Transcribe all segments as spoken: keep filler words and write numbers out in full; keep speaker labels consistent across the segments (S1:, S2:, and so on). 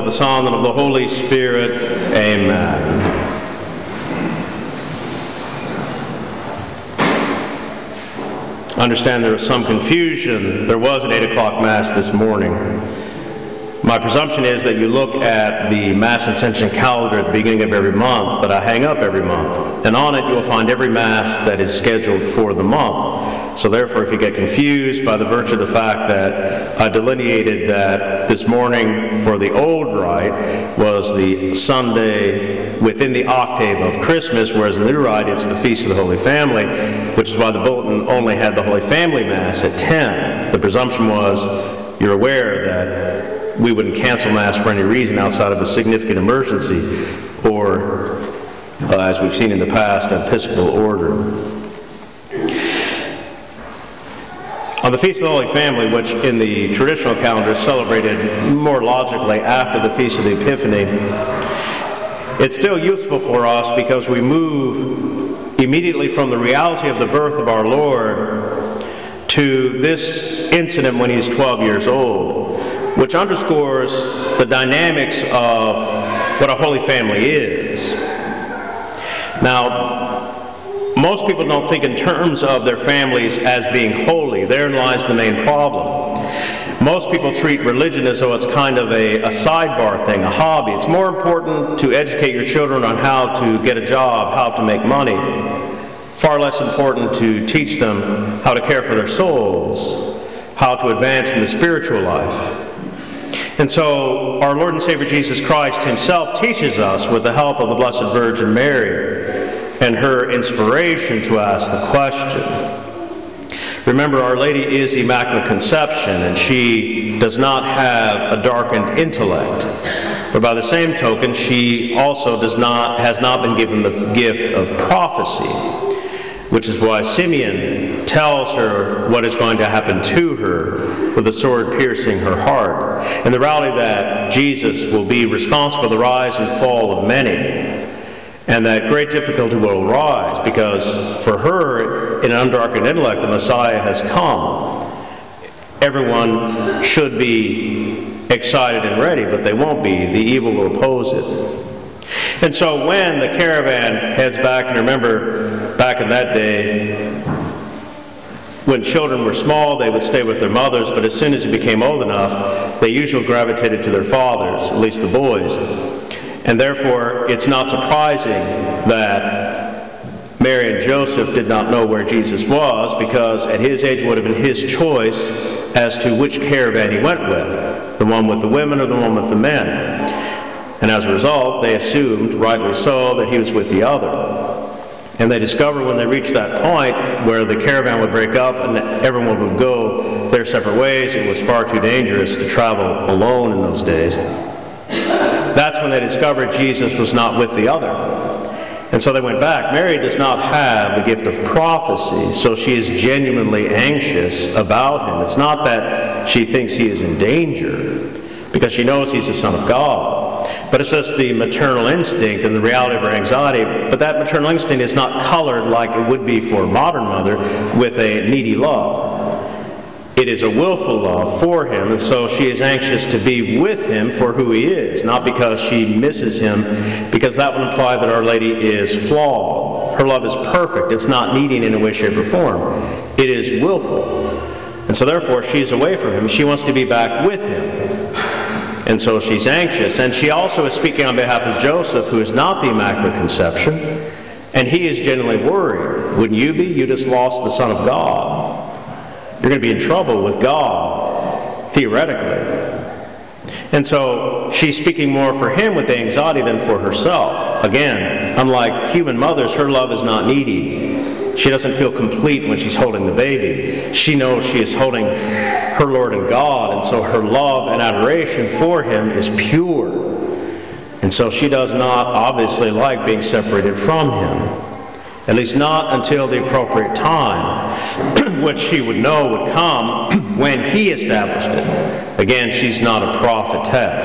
S1: the Son, and of the Holy Spirit. Amen. I understand there was some confusion. There was an eight o'clock Mass this morning. My presumption is that you look at the Mass intention calendar at the beginning of every month that I hang up every month. And on it you will find every Mass that is scheduled for the month. So therefore, if you get confused by the virtue of the fact that I delineated that this morning for the old rite was the Sunday within the octave of Christmas, whereas in the new rite it's the Feast of the Holy Family, which is why the bulletin only had the Holy Family Mass at ten. The presumption was you're aware that we wouldn't cancel Mass for any reason outside of a significant emergency or, uh, as we've seen in the past, an Episcopal order. On the Feast of the Holy Family, which in the traditional calendar is celebrated more logically after the Feast of the Epiphany, it's still useful for us because we move immediately from the reality of the birth of our Lord to this incident when he's twelve years old, which underscores the dynamics of what a Holy Family is. Now, most people don't think in terms of their families as being holy. Therein lies the main problem. Most people treat religion as though it's kind of a, a sidebar thing, a hobby. It's more important to educate your children on how to get a job, how to make money. Far less important to teach them how to care for their souls, how to advance in the spiritual life. And so our Lord and Savior Jesus Christ himself teaches us, with the help of the Blessed Virgin Mary and her inspiration, to ask the question. Remember, Our Lady is the Immaculate Conception, and she does not have a darkened intellect. But by the same token, she also does not, has not been given the gift of prophecy, which is why Simeon tells her what is going to happen to her with a sword piercing her heart. And the reality that Jesus will be responsible for the rise and fall of many, and that great difficulty will arise because for her, in an undarkened intellect, the Messiah has come. Everyone should be excited and ready, but they won't be. The evil will oppose it. And so when the caravan heads back, and remember, back in that day, when children were small, they would stay with their mothers, but as soon as they became old enough, they usually gravitated to their fathers, at least the boys. And therefore, it's not surprising that Mary and Joseph did not know where Jesus was, because at his age it would have been his choice as to which caravan he went with, the one with the women or the one with the men. And as a result, they assumed, rightly so, that he was with the other. And they discovered when they reached that point where the caravan would break up and everyone would go their separate ways, it was far too dangerous to travel alone in those days. That's when they discovered Jesus was not with the other. And so they went back. Mary does not have the gift of prophecy, so she is genuinely anxious about him. It's not that she thinks he is in danger, because she knows he's the Son of God. But it's just the maternal instinct and the reality of her anxiety. But that maternal instinct is not colored like it would be for a modern mother with a needy love. It is a willful love for him, and so she is anxious to be with him for who he is, not because she misses him, because that would imply that Our Lady is flawed. Her love is perfect. It's not needing in a way, shape, or form. It is willful. And so therefore, she's away from him. She wants to be back with him. And so she's anxious. And she also is speaking on behalf of Joseph, who is not the Immaculate Conception, and he is genuinely worried. Wouldn't you be? You just lost the Son of God. You're going to be in trouble with God, theoretically. And so she's speaking more for him with anxiety than for herself. Again, unlike human mothers, her love is not needy. She doesn't feel complete when she's holding the baby. She knows she is holding her Lord and God, and so her love and adoration for him is pure. And so she does not obviously like being separated from him. At least not until the appropriate time, which she would know would come when he established it. Again, she's not a prophetess.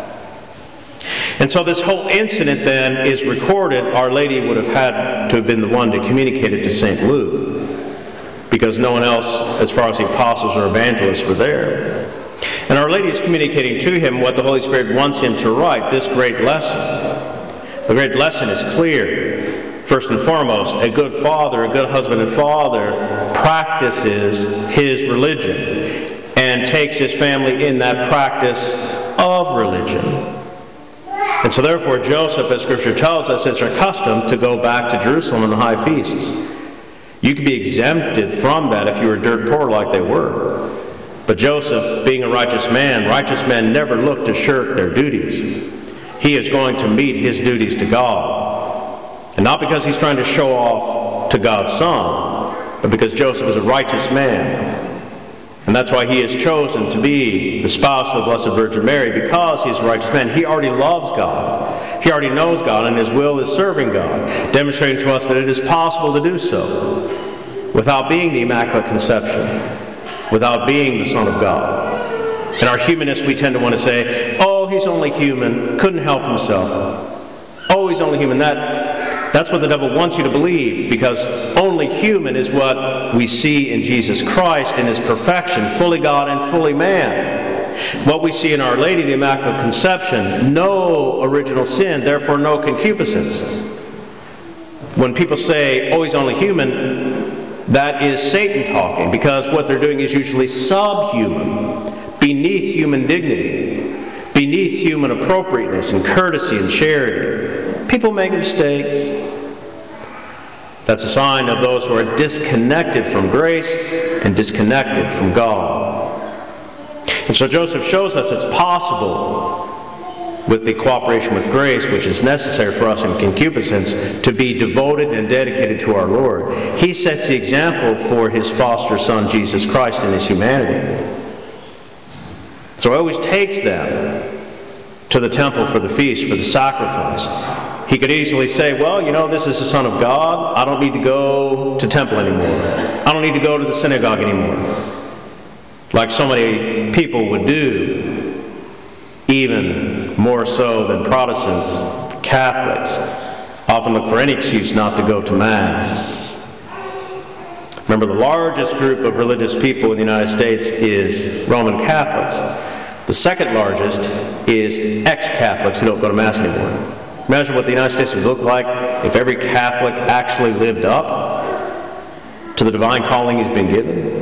S1: And so this whole incident then is recorded. Our Lady would have had to have been the one to communicate it to Saint Luke, because no one else, as far as the apostles or evangelists, were there. And Our Lady is communicating to him what the Holy Spirit wants him to write, this great lesson. The great lesson is clear. First and foremost, a good father, a good husband and father practices his religion and takes his family in that practice of religion. And so therefore Joseph, as Scripture tells us, is accustomed to go back to Jerusalem on the high feasts. You could be exempted from that if you were dirt poor like they were. But Joseph, being a righteous man, righteous men never look to shirk their duties. He is going to meet his duties to God. And not because he's trying to show off to God's Son, but because Joseph is a righteous man. And that's why he is chosen to be the spouse of the Blessed Virgin Mary, because he is a righteous man. He already loves God. He already knows God, and his will is serving God, demonstrating to us that it is possible to do so without being the Immaculate Conception, without being the Son of God. In our humanists, we tend to want to say, oh, he's only human, couldn't help himself. Oh, he's only human. That, that's what the devil wants you to believe, because only human is what we see in Jesus Christ in his perfection, fully God and fully man. What we see in Our Lady, the Immaculate Conception, no original sin, therefore no concupiscence. When people say, oh, he's only human, that is Satan talking, because what they're doing is usually subhuman, beneath human dignity, beneath human appropriateness and courtesy and charity. People make mistakes. That's a sign of those who are disconnected from grace and disconnected from God. And so Joseph shows us it's possible, with the cooperation with grace, which is necessary for us in concupiscence, to be devoted and dedicated to our Lord. He sets the example for his foster son, Jesus Christ, in his humanity. So he always takes them to the temple for the feast, for the sacrifice. He could easily say, well, you know, this is the Son of God. I don't need to go to temple anymore. I don't need to go to the synagogue anymore. Like so many people would do, even more so than Protestants, Catholics often look for any excuse not to go to Mass. Remember, the largest group of religious people in the United States is Roman Catholics. The second largest is ex-Catholics who don't go to Mass anymore. Imagine what the United States would look like if every Catholic actually lived up to the divine calling he's been given.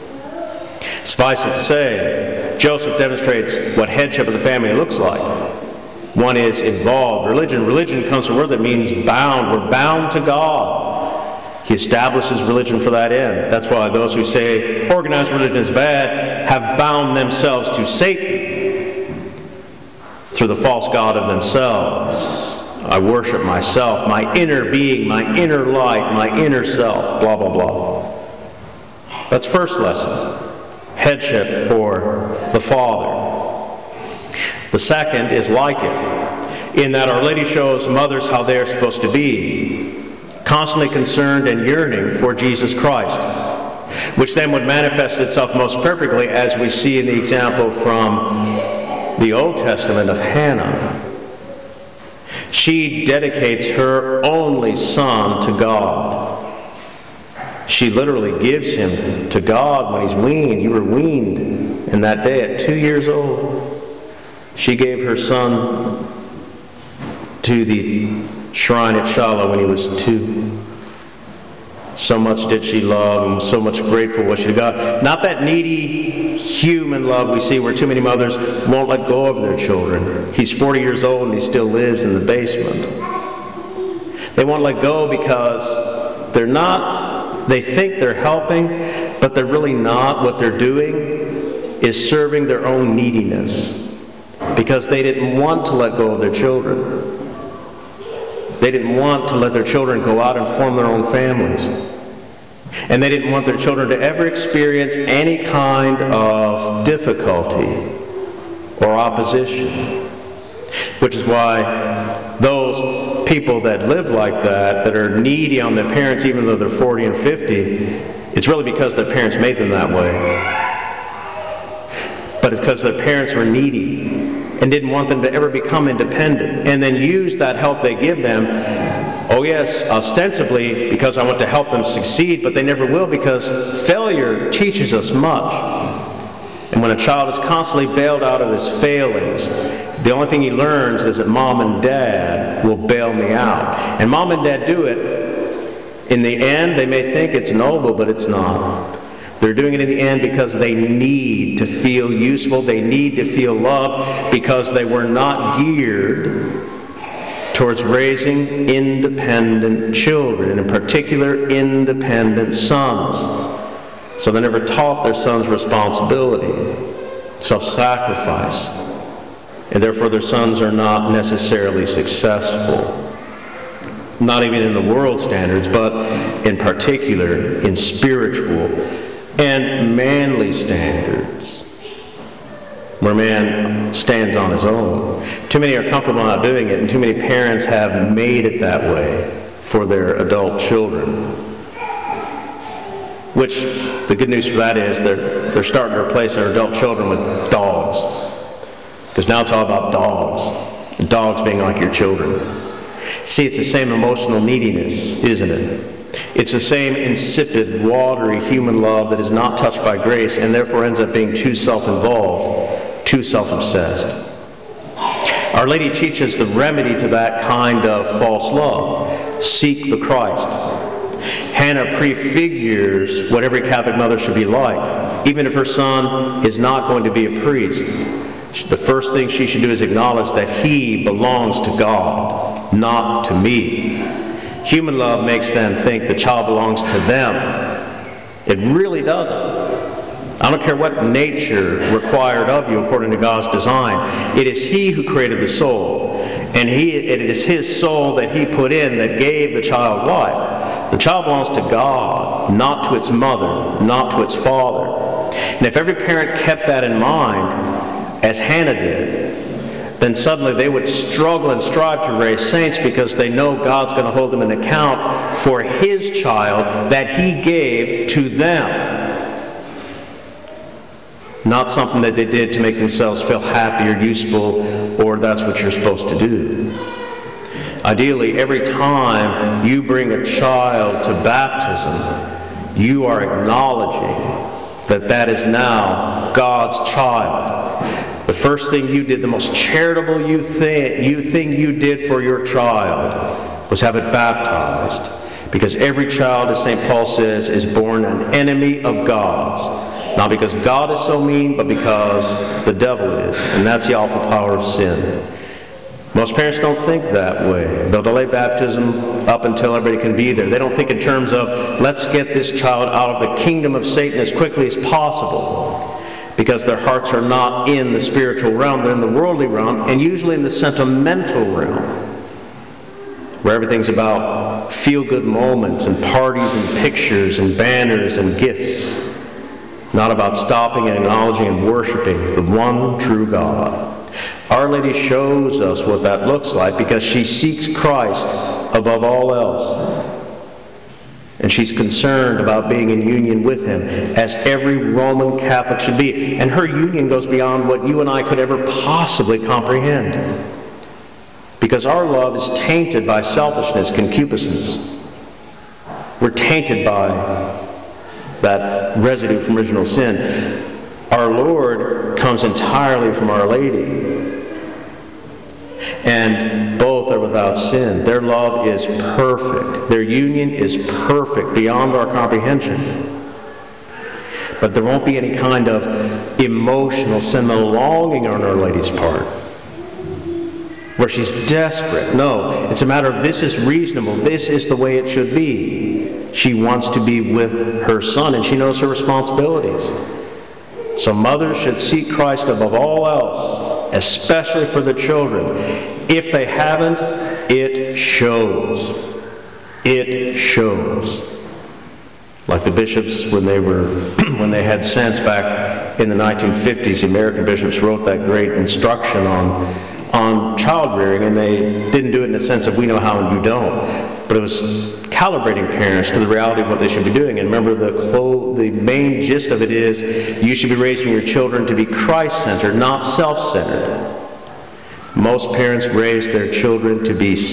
S1: Suffice it to say, Joseph demonstrates what headship of the family looks like. One is involved. Religion. Religion comes from a word that means bound. We're bound to God. He establishes religion for that end. That's why those who say organized religion is bad have bound themselves to Satan through the false god of themselves. I worship myself, my inner being, my inner light, my inner self, blah, blah, blah. That's first lesson. Headship for the Father. The second is like it, in that Our Lady shows mothers how they are supposed to be, constantly concerned and yearning for Jesus Christ, which then would manifest itself most perfectly, as we see in the example from the Old Testament of Hannah. She dedicates her only son to God. She literally gives him to God when he's weaned. You were weaned in that day at two years old. She gave her son to the shrine at Shiloh when he was two. So much did she love, and so much grateful was she to God. Not that needy human love we see where too many mothers won't let go of their children. He's forty years old and he still lives in the basement. They won't let go because they're not, they think they're helping, but they're really not. What they're doing is serving their own neediness, because they didn't want to let go of their children. They didn't want to let their children go out and form their own families. And they didn't want their children to ever experience any kind of difficulty or opposition. Which is why those people that live like that, that are needy on their parents even though they're forty and fifty, it's really because their parents made them that way. But it's because their parents were needy and didn't want them to ever become independent, and then use that help they give them, oh yes, ostensibly because I want to help them succeed, but they never will, because failure teaches us much. And when a child is constantly bailed out of his failings, the only thing he learns is that mom and dad will bail me out. And mom and dad do it. In the end, they may think it's noble, but it's not. They're doing it in the end because they need to feel useful. They need to feel loved because they were not geared towards raising independent children, and in particular, independent sons. So they never taught their sons responsibility, self-sacrifice, and therefore their sons are not necessarily successful. Not even in the world standards, but in particular in spiritual and manly standards, where man stands on his own. Too many are comfortable not doing it, and too many parents have made it that way for their adult children. Which, the good news for that is they're, they're starting to replace their adult children with dogs. Because now it's all about dogs. And dogs being like your children. See, it's the same emotional neediness, isn't it? It's the same insipid, watery human love that is not touched by grace and therefore ends up being too self-involved, too self-obsessed. Our Lady teaches the remedy to that kind of false love. Seek the Christ. Hannah prefigures what every Catholic mother should be like. Even if her son is not going to be a priest, the first thing she should do is acknowledge that he belongs to God, not to me. Human love makes them think the child belongs to them. It really doesn't. I don't care what nature required of you according to God's design. It is He who created the soul. And he, it is His soul that He put in that gave the child life. The child belongs to God, not to its mother, not to its father. And if every parent kept that in mind, as Hannah did, then suddenly they would struggle and strive to raise saints because they know God's going to hold them in account for His child that He gave to them. Not something that they did to make themselves feel happy or useful, or that's what you're supposed to do. Ideally, every time you bring a child to baptism, you are acknowledging that that is now God's child. The first thing you did, the most charitable you thing, you thing you did for your child was have it baptized. Because every child, as Saint Paul says, is born an enemy of God's. Not because God is so mean, but because the devil is. And that's the awful power of sin. Most parents don't think that way. They'll delay baptism up until everybody can be there. They don't think in terms of, let's get this child out of the kingdom of Satan as quickly as possible. Because their hearts are not in the spiritual realm. They're in the worldly realm, and usually in the sentimental realm, where everything's about feel-good moments and parties and pictures and banners and gifts. Not about stopping and acknowledging and worshiping the one true God. Our Lady shows us what that looks like because she seeks Christ above all else. And she's concerned about being in union with Him, as every Roman Catholic should be. And her union goes beyond what you and I could ever possibly comprehend. Because our love is tainted by selfishness, concupiscence. We're tainted by that residue from original sin. Our Lord comes entirely from Our Lady. And both are without sin. Their love is perfect. Their union is perfect beyond our comprehension. But there won't be any kind of emotional, sentimental longing on Our Lady's part, where she's desperate. No, it's a matter of this is reasonable. This is the way it should be. She wants to be with her son, and she knows her responsibilities. So mothers should seek Christ above all else, especially for the children. If they haven't, it shows. It shows. Like the bishops, when they were, when they had sense back in the nineteen fifties, the American bishops wrote that great instruction on, on child rearing, and they didn't do it in the sense of we know how and you don't. But it was calibrating parents to the reality of what they should be doing. And remember, the, clo- the main gist of it is you should be raising your children to be Christ-centered, not self-centered. Most parents raise their children to be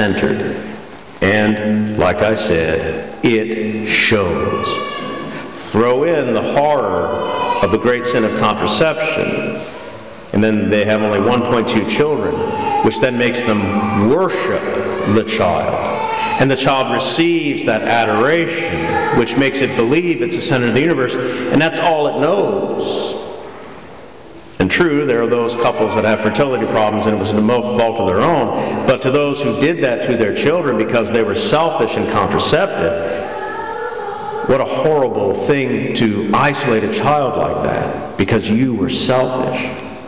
S1: self-centered. And, like I said, it shows. Throw in the horror of the great sin of contraception, and then they have only one point two children, which then makes them worship the child. And the child receives that adoration, which makes it believe it's the center of the universe, and that's all it knows. And true, there are those couples that have fertility problems, and it was no fault of their own. But to those who did that to their children because they were selfish and contraceptive, what a horrible thing to isolate a child like that because you were selfish.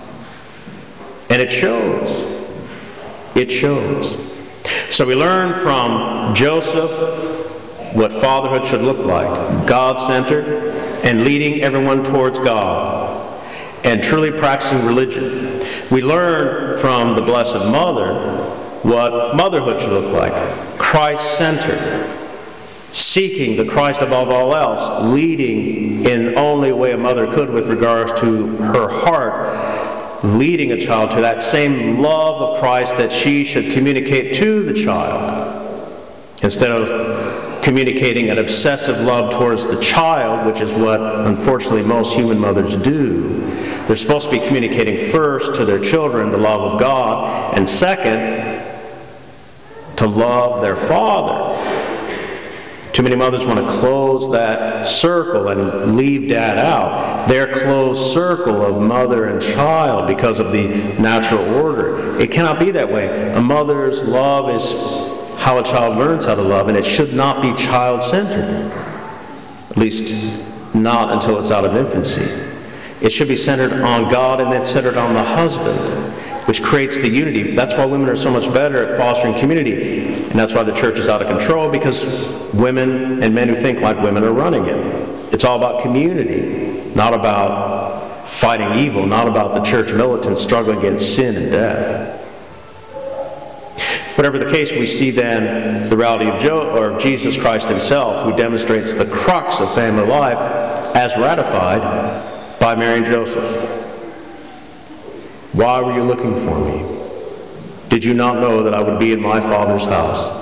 S1: And it shows. It shows. So we learn from Joseph what fatherhood should look like. God-centered and leading everyone towards God and truly practicing religion. We learn from the Blessed Mother what motherhood should look like. Christ-centered. Seeking the Christ above all else. Leading in only way a mother could with regards to her heart. Leading a child to that same love of Christ that she should communicate to the child. Instead of communicating an obsessive love towards the child, which is what unfortunately most human mothers do. They're supposed to be communicating first to their children the love of God, and second, to love their father. Too many mothers want to close that circle and leave dad out. Their closed circle of mother and child because of the natural order. It cannot be that way. A mother's love is how a child learns how to love, and it should not be child-centered. At least not until it's out of infancy. It should be centered on God and then centered on the husband, which creates the unity. That's why women are so much better at fostering community. And that's why the church is out of control, because women and men who think like women are running it. It's all about community, not about fighting evil, not about the church militants struggling against sin and death. Whatever the case, we see then the reality of, Jo- or of Jesus Christ himself, who demonstrates the crux of family life as ratified by Mary and Joseph. Why were you looking for me? Did you not know that I would be in my Father's house?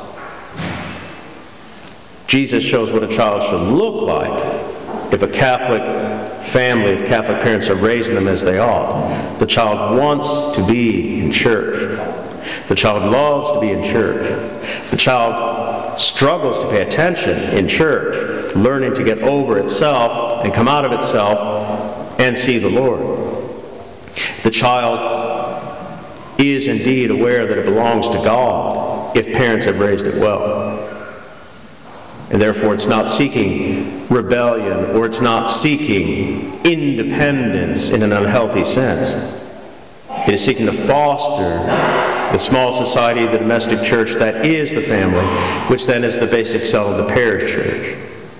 S1: Jesus shows what a child should look like if a Catholic family, if Catholic parents are raising them as they ought. The child wants to be in church. The child loves to be in church. The child struggles to pay attention in church, learning to get over itself and come out of itself and see the Lord. The child is indeed aware that it belongs to God if parents have raised it well. And therefore it's not seeking rebellion, or it's not seeking independence in an unhealthy sense. It is seeking to foster the small society, the domestic church that is the family, which then is the basic cell of the parish church.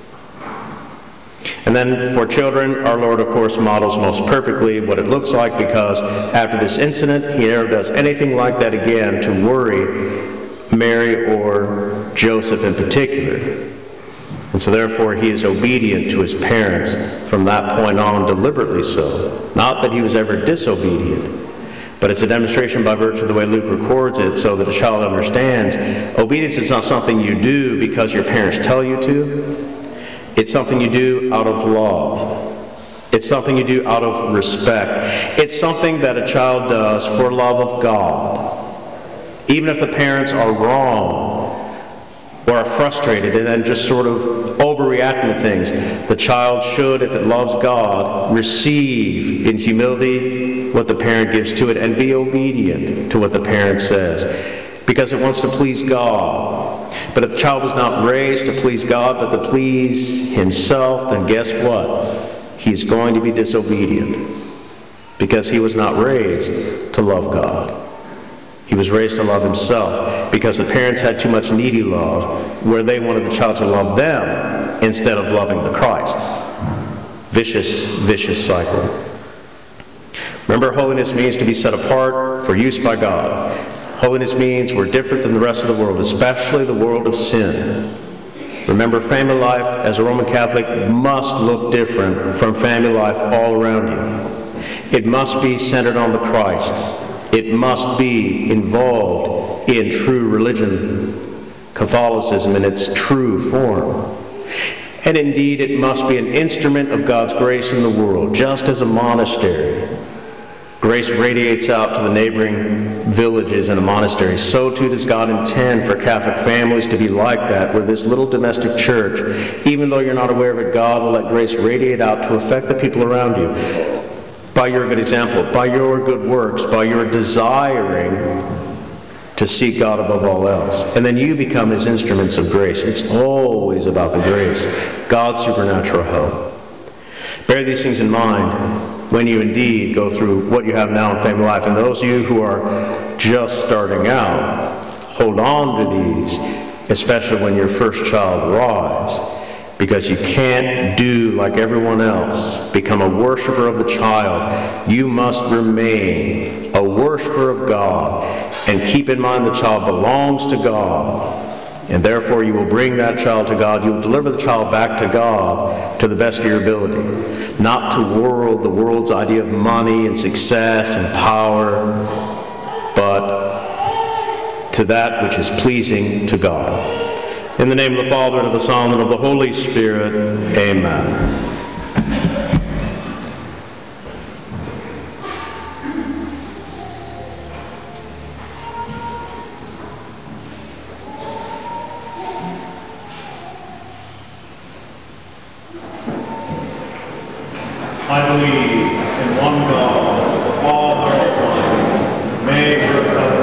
S1: And then for children, our Lord, of course, models most perfectly what it looks like, because after this incident, he never does anything like that again to worry Mary or Joseph in particular. And so therefore he is obedient to his parents from that point on, deliberately so. Not that he was ever disobedient, but it's a demonstration by virtue of the way Luke records it, so that the child understands obedience is not something you do because your parents tell you to. It's something you do out of love. It's something you do out of respect. It's something that a child does for love of God. Even if the parents are wrong or are frustrated and then just sort of overreacting to things, the child should, if it loves God, receive in humility what the parent gives to it and be obedient to what the parent says, because it wants to please God. But if the child was not raised to please God, but to please himself, then guess what? He's going to be disobedient, because he was not raised to love God. He was raised to love himself, because the parents had too much needy love, where they wanted the child to love them instead of loving the Christ. Vicious, vicious cycle. Remember, holiness means to be set apart for use by God. Holiness means we're different than the rest of the world, especially the world of sin. Remember, family life as a Roman Catholic must look different from family life all around you. It must be centered on the Christ. It must be involved in true religion, Catholicism in its true form. And indeed, it must be an instrument of God's grace in the world, just as a monastery. Grace radiates out to the neighboring villages and a monastery. So too does God intend for Catholic families to be like that, where this little domestic church, even though you're not aware of it, God will let grace radiate out to affect the people around you. By your good example, by your good works, by your desiring to seek God above all else. And then you become his instruments of grace. It's always about the grace, God's supernatural help. Bear these things in mind when you indeed go through what you have now in family life. And those of you who are just starting out, hold on to these, especially when your first child arrives, because you can't do like everyone else, become a worshiper of the child. You must remain a worshiper of God, and keep in mind the child belongs to God. And therefore you will bring that child to God. You will deliver the child back to God to the best of your ability. Not to world, the world's idea of money and success and power, but to that which is pleasing to God. In the name of the Father, and of the Son, and of the Holy Spirit, amen. I believe in one God, the Father Almighty, maker of